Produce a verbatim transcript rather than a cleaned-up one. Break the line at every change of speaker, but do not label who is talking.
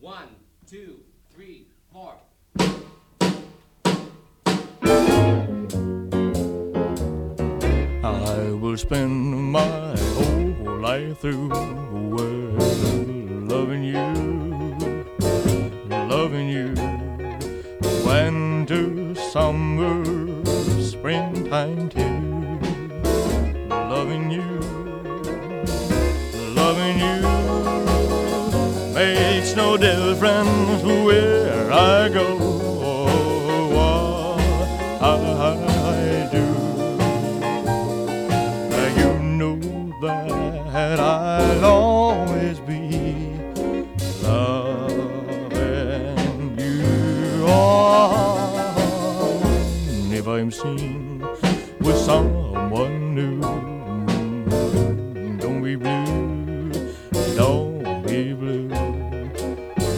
One, two, three, four.
I will spend my whole life through loving you, loving you. Winter, summer, springtime too. Loving you, loving you. Makes no difference where I go or what I do. You know that I'll always be loving you. Oh, if I'm seen with some